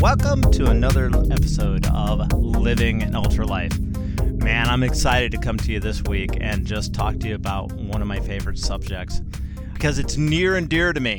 Welcome to another episode of Living an Ultra Life. Man, I'm excited to come to you this week and just talk to you about one of my favorite subjects because it's near and dear to me.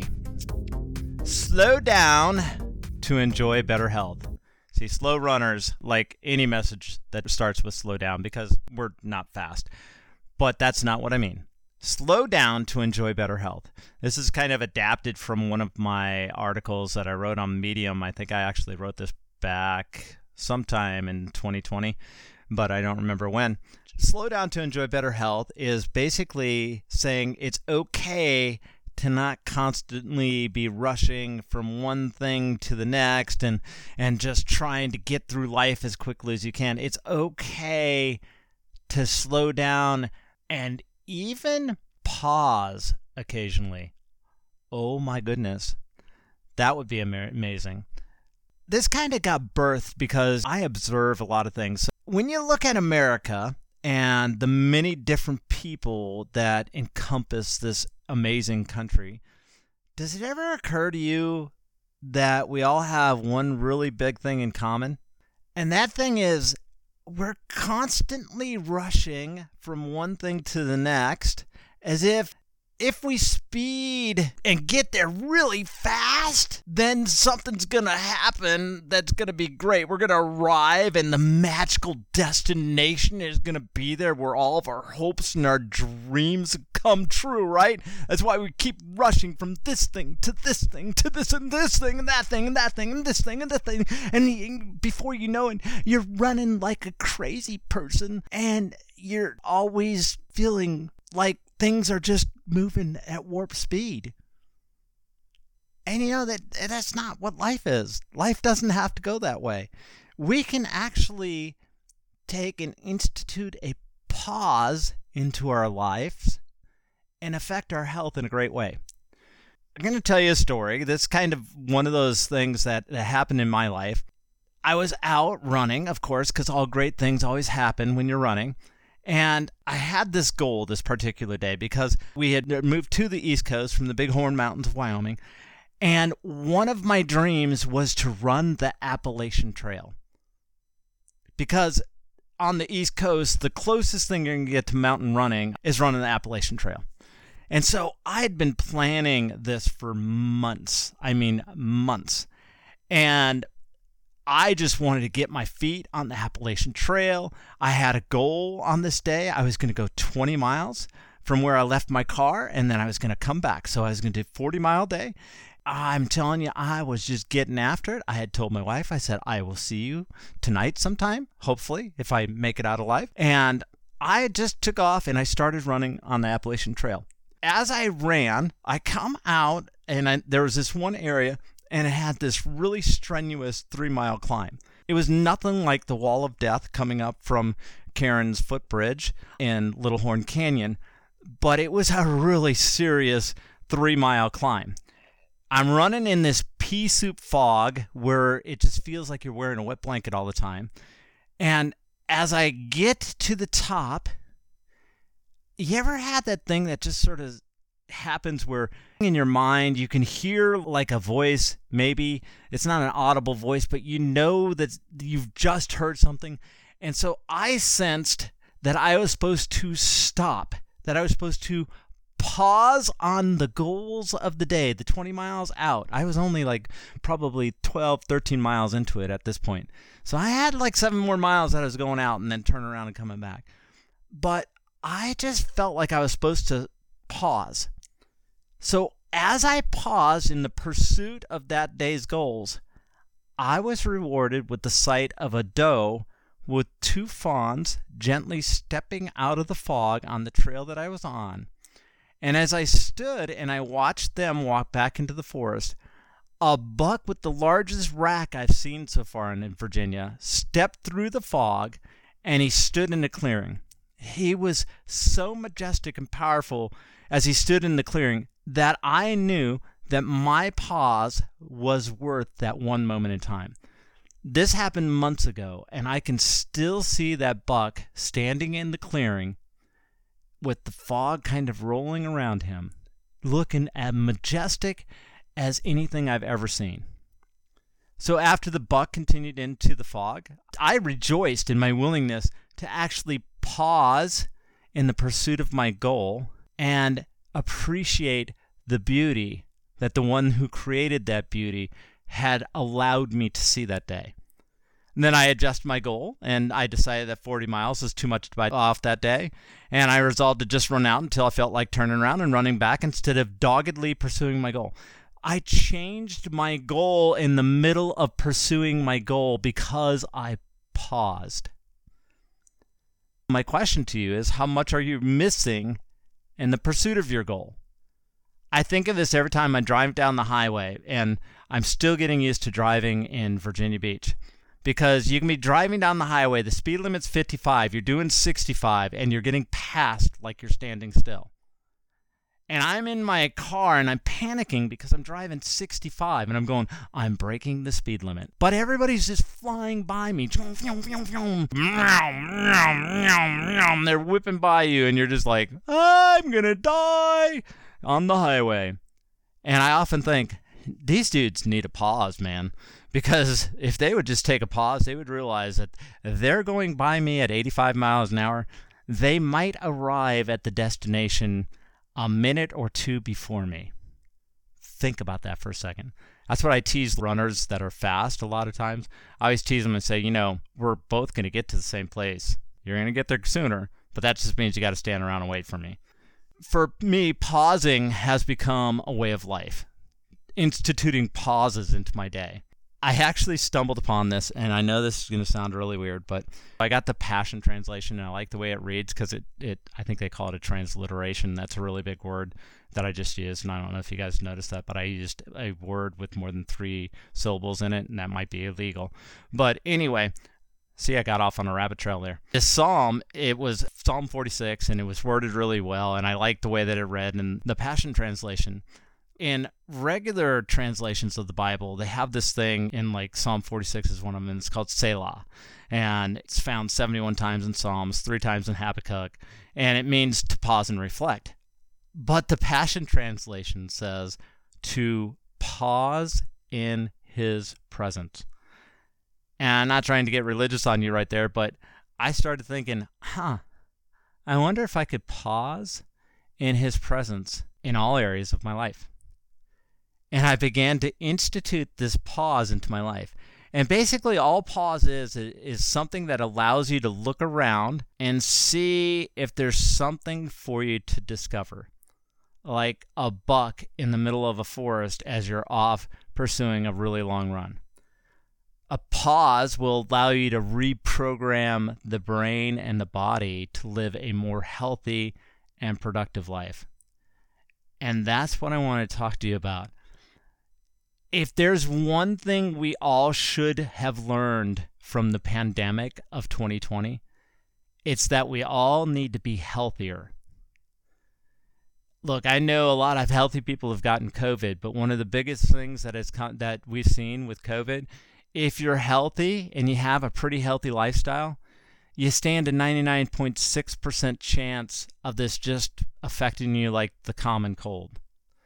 Slow down to enjoy better health. See, slow runners like any message that starts with slow down because we're not fast. But that's not what I mean. Slow down to enjoy better health. This is kind of adapted from one of my articles that I wrote on Medium. I think I actually wrote this back sometime in 2020, but I don't remember when. Slow down to enjoy better health is basically saying it's okay to not constantly be rushing from one thing to the next and just trying to get through life as quickly as you can. It's okay to slow down and even pause occasionally. Oh my goodness. That would be amazing. This kind of got birthed because I observe a lot of things. When you look at America and the many different people that encompass this amazing country, does it ever occur to you that we all have one really big thing in common? And that thing is we're constantly rushing from one thing to the next as if we speed and get there really fast, then something's going to happen that's going to be great. We're going to arrive and the magical destination is going to be there where all of our hopes and our dreams come true, right? That's why we keep rushing from this thing to this thing to this and this thing and that thing and that thing and this thing and that thing. And before you know it, you're running like a crazy person and you're always feeling like things are just moving at warp speed. And you know that's not what life is. Life doesn't have to go that way. We can actually take and institute a pause into our lives and affect our health in a great way. I'm going to tell you a story. That's kind of one of those things that happened in my life. I was out running, of course, because all great things always happen when you're running. And I had this goal this particular day because we had moved to the East Coast from the Bighorn Mountains of Wyoming. And one of my dreams was to run the Appalachian Trail. Because on the East Coast, the closest thing you're going to get to mountain running is running the Appalachian Trail. And so I'd been planning this for months. I mean, months. And I just wanted to get my feet on the Appalachian Trail. I had a goal on this day. I was going to go 20 miles from where I left my car, and then I was going to come back. So I was going to do a 40-mile day. I'm telling you, I was just getting after it. I had told my wife, I said, I will see you tonight sometime, hopefully, if I make it out alive. And I just took off, and I started running on the Appalachian Trail. As I ran, I come out, and there was this one area, and it had this really strenuous 3-mile climb. It was nothing like the Wall of Death coming up from Karen's Footbridge in Little Horn Canyon, but it was a really serious 3-mile climb. I'm running in this pea soup fog where it just feels like you're wearing a wet blanket all the time. And as I get to the top, you ever had that thing that just sort of happens where in your mind you can hear like a voice? Maybe it's not an audible voice, but you know that you've just heard something. And so I sensed that I was supposed to stop, that I was supposed to pause on the goals of the day, the 20 miles out. I was only like probably 12, 13 miles into it at this point. So I had like 7 more miles that I was going out and then turning around and coming back. But I just felt like I was supposed to pause. So as I paused in the pursuit of that day's goals, I was rewarded with the sight of a doe with 2 fawns gently stepping out of the fog on the trail that I was on. And as I stood and I watched them walk back into the forest, a buck with the largest rack I've seen so far in Virginia stepped through the fog and he stood in the clearing. He was so majestic and powerful as he stood in the clearing that I knew that my pause was worth that one moment in time. This happened months ago, and I can still see that buck standing in the clearing with the fog kind of rolling around him, looking as majestic as anything I've ever seen. So after the buck continued into the fog, I rejoiced in my willingness to actually pause in the pursuit of my goal and appreciate the beauty that the one who created that beauty had allowed me to see that day. And then I adjusted my goal, and I decided that 40 miles was too much to bite off that day, and I resolved to just run out until I felt like turning around and running back instead of doggedly pursuing my goal. I changed my goal in the middle of pursuing my goal because I paused. My question to you is, how much are you missing in the pursuit of your goal? I think of this every time I drive down the highway, and I'm still getting used to driving in Virginia Beach. Because you can be driving down the highway, the speed limit's 55, you're doing 65, and you're getting passed like you're standing still. And I'm in my car, and I'm panicking because I'm driving 65, and I'm going, I'm breaking the speed limit. But everybody's just flying by me. They're whipping by you, and you're just like, I'm going to die on the highway. And I often think, these dudes need a pause, man. Because if they would just take a pause, they would realize that they're going by me at 85 miles an hour. They might arrive at the destination a minute or two before me. Think about that for a second. That's what I tease runners that are fast a lot of times. I always tease them and say, we're both going to get to the same place. You're going to get there sooner, but that just means you got to stand around and wait for me. For me, pausing has become a way of life. Instituting pauses into my day. I actually stumbled upon this, and I know this is going to sound really weird, but I got the Passion Translation, and I like the way it reads because I think they call it a transliteration. That's a really big word that I just used, and I don't know if you guys noticed that, but I used a word with more than 3 syllables in it, and that might be illegal. But anyway, see, I got off on a rabbit trail there. This psalm, it was Psalm 46, and it was worded really well, and I liked the way that it read. And the Passion Translation, in regular translations of the Bible, they have this thing in, like, Psalm 46 is one of them, and it's called Selah. And it's found 71 times in Psalms, 3 times in Habakkuk, and it means to pause and reflect. But the Passion Translation says to pause in his presence. And I'm not trying to get religious on you right there, but I started thinking, I wonder if I could pause in his presence in all areas of my life. And I began to institute this pause into my life. And basically all pause is something that allows you to look around and see if there's something for you to discover. Like a buck in the middle of a forest as you're off pursuing a really long run. A pause will allow you to reprogram the brain and the body to live a more healthy and productive life. And that's what I want to talk to you about. If there's one thing we all should have learned from the pandemic of 2020, it's that we all need to be healthier. Look, I know a lot of healthy people have gotten COVID, but one of the biggest things that we've seen with COVID, if you're healthy and you have a pretty healthy lifestyle, you stand a 99.6% chance of this just affecting you like the common cold.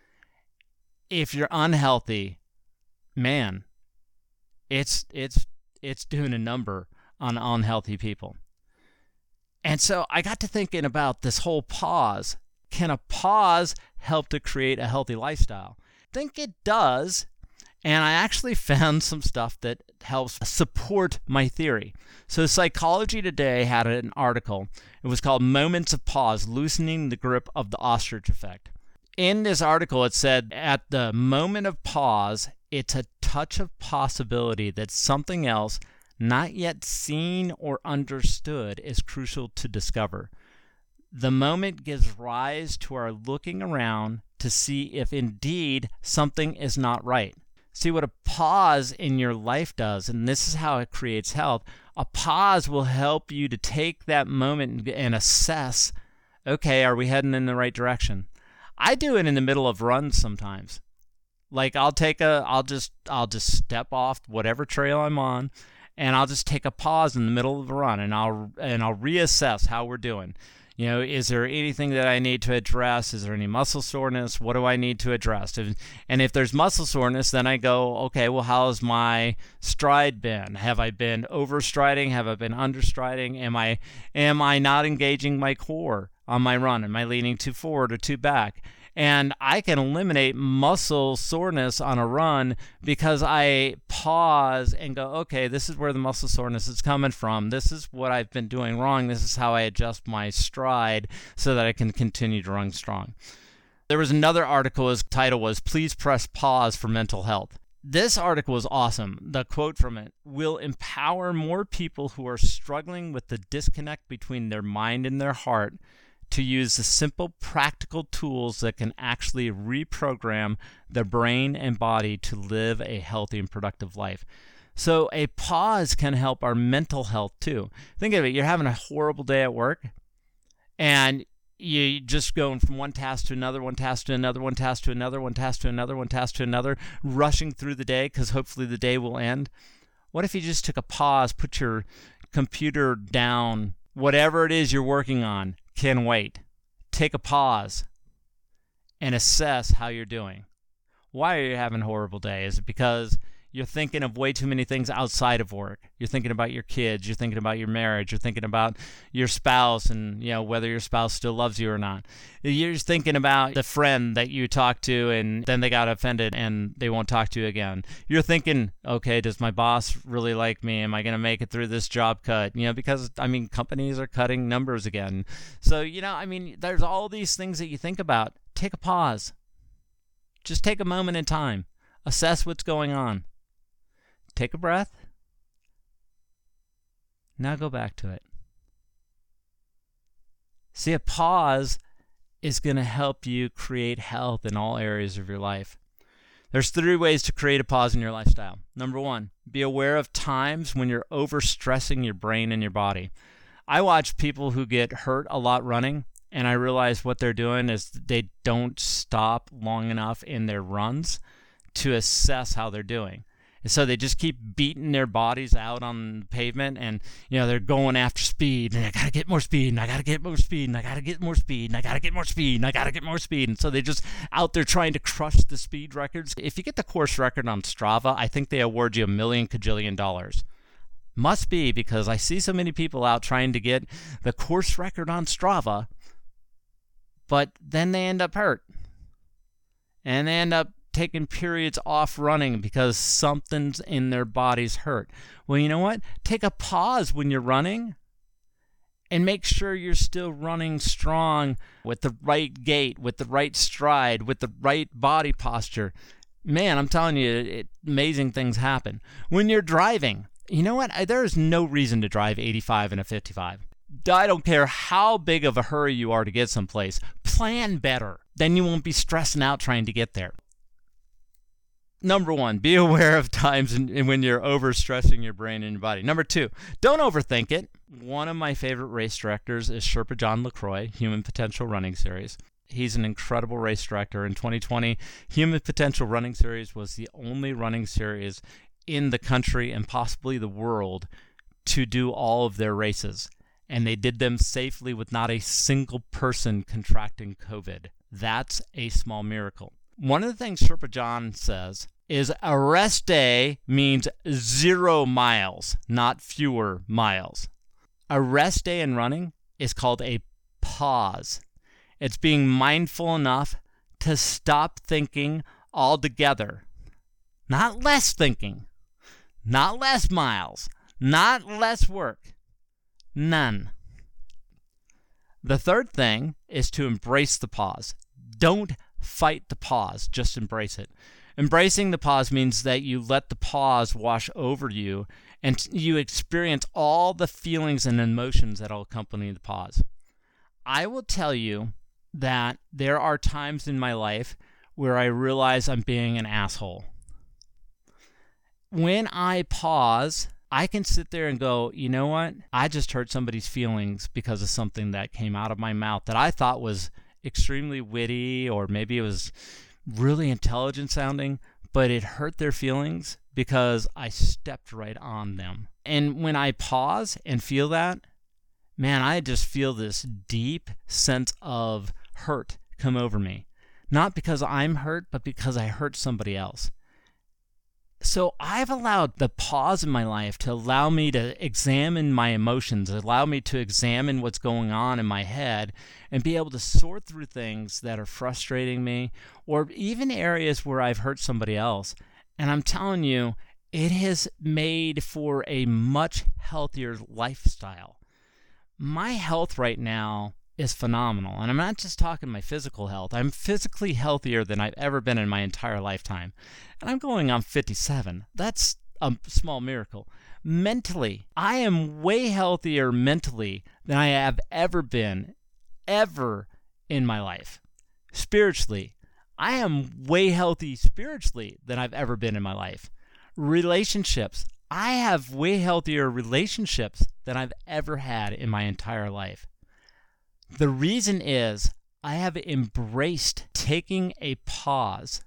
If you're unhealthy, man, it's doing a number on unhealthy people. And so I got to thinking about this whole pause. Can a pause help to create a healthy lifestyle? I think it does. And I actually found some stuff that helps support my theory. So Psychology Today had an article. It was called Moments of Pause, Loosening the Grip of the Ostrich Effect. In this article, it said, at the moment of pause, it's a touch of possibility that something else, not yet seen or understood, is crucial to discover. The moment gives rise to our looking around to see if indeed something is not right. See what a pause in your life does, and this is how it creates health. A pause will help you to take that moment and assess, okay, are we heading in the right direction? I do it in the middle of runs sometimes. Like I'll just step off whatever trail I'm on, and I'll just take a pause in the middle of the run, and I'll reassess how we're doing. Is there anything that I need to address? Is there any muscle soreness? What do I need to address? And if there's muscle soreness, then I go, okay, well, how's my stride been? Have I been overstriding? Have I been understriding? Am I not engaging my core on my run? Am I leaning too forward or too back? And I can eliminate muscle soreness on a run because I pause and go, okay, this is where the muscle soreness is coming from. This is what I've been doing wrong. This is how I adjust my stride so that I can continue to run strong. There was another article, his title was, Please Press Pause for Mental Health. This article was awesome. The quote from it, will empower more people who are struggling with the disconnect between their mind and their heart to use the simple, practical tools that can actually reprogram the brain and body to live a healthy and productive life. So a pause can help our mental health too. Think of it, you're having a horrible day at work, and you just going from one task to another, one task to another, one task to another, one task to another, one task to another, rushing through the day because hopefully the day will end. What if you just took a pause, put your computer down, whatever it is you're working on can wait. Take a pause and assess how you're doing. Why are you having a horrible day? Is it because you're thinking of way too many things outside of work? You're thinking about your kids, you're thinking about your marriage, you're thinking about your spouse and whether your spouse still loves you or not. You're just thinking about the friend that you talked to and then they got offended and they won't talk to you again. You're thinking, okay, does my boss really like me? Am I going to make it through this job cut? Because companies are cutting numbers again. So, there's all these things that you think about. Take a pause. Just take a moment in time. Assess what's going on. Take a breath. Now go back to it. See, a pause is going to help you create health in all areas of your life. There's 3 ways to create a pause in your lifestyle. Number 1, be aware of times when you're overstressing your brain and your body. I watch people who get hurt a lot running, and I realize what they're doing is they don't stop long enough in their runs to assess how they're doing. And so they just keep beating their bodies out on the pavement, and they're going after speed, and I gotta get more speed, and I gotta get more speed, and I gotta get more speed, and I gotta get more speed, and I gotta get more speed. And so they're just out there trying to crush the speed records. If you get the course record on Strava, I think they award you $1 million kajillion. Must be, because I see so many people out trying to get the course record on Strava, but then they end up hurt. And they end up taking periods off running because something's in their bodies hurt. Well, you know what? Take a pause when you're running and make sure you're still running strong with the right gait, with the right stride, with the right body posture. Man, I'm telling you, amazing things happen. When you're driving, you know what? There is no reason to drive 85 in a 55. I don't care how big of a hurry you are to get someplace. Plan better. Then you won't be stressing out trying to get there. Number 1, be aware of times when you're overstressing your brain and your body. Number 2, don't overthink it. One of my favorite race directors is Sherpa John LaCroix, Human Potential Running Series. He's an incredible race director. In 2020, Human Potential Running Series was the only running series in the country and possibly the world to do all of their races. And they did them safely with not a single person contracting COVID. That's a small miracle. One of the things Sherpa John says is a rest day means 0 miles, not fewer miles. A rest day in running is called a pause. It's being mindful enough to stop thinking altogether. Not less thinking, not less miles, not less work. None. The third thing is to embrace the pause. Don't fight the pause, just embrace it. Embracing the pause means that you let the pause wash over you and you experience all the feelings and emotions that will accompany the pause. I will tell you that there are times in my life where I realize I'm being an asshole. When I pause, I can sit there and go, you know what? I just hurt somebody's feelings because of something that came out of my mouth that I thought was extremely witty, or maybe it was really intelligent sounding, but it hurt their feelings because I stepped right on them. And when I pause and feel that, man, I just feel this deep sense of hurt come over me. Not because I'm hurt, but because I hurt somebody else. So I've allowed the pause in my life to allow me to examine my emotions, allow me to examine what's going on in my head, and be able to sort through things that are frustrating me, or even areas where I've hurt somebody else. And I'm telling you, it has made for a much healthier lifestyle. My health right now is phenomenal. And I'm not just talking my physical health. I'm physically healthier than I've ever been in my entire lifetime. And I'm going on 57. That's a small miracle. Mentally, I am way healthier mentally than I have ever been, ever in my life. Spiritually, I am way healthy spiritually than I've ever been in my life. Relationships, I have way healthier relationships than I've ever had in my entire life. The reason is I have embraced taking a pause,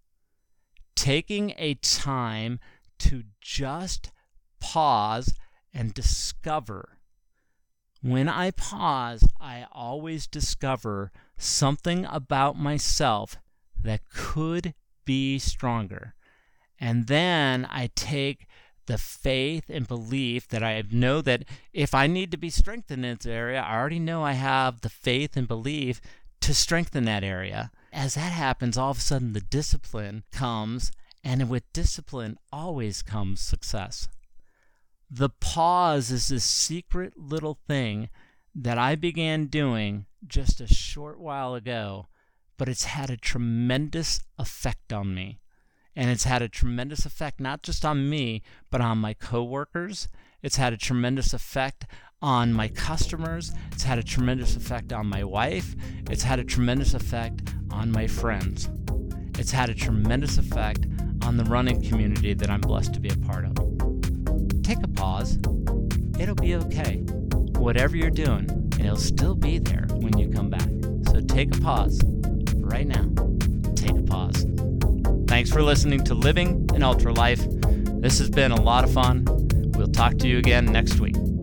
taking a time to just pause and discover. When I pause, I always discover something about myself that could be stronger. And then I take the faith and belief that I know that if I need to be strengthened in this area, I already know I have the faith and belief to strengthen that area. As that happens, all of a sudden the discipline comes, and with discipline always comes success. The pause is this secret little thing that I began doing just a short while ago, but it's had a tremendous effect on me. And it's had a tremendous effect not just on me, but on my coworkers. It's had a tremendous effect on my customers. It's had a tremendous effect on my wife. It's had a tremendous effect on my friends. It's had a tremendous effect on the running community that I'm blessed to be a part of. Take a pause. It'll be okay. Whatever you're doing, it'll still be there when you come back. So take a pause. Right now, take a pause. Thanks for listening to Living an Ultra Life. This has been a lot of fun. We'll talk to you again next week.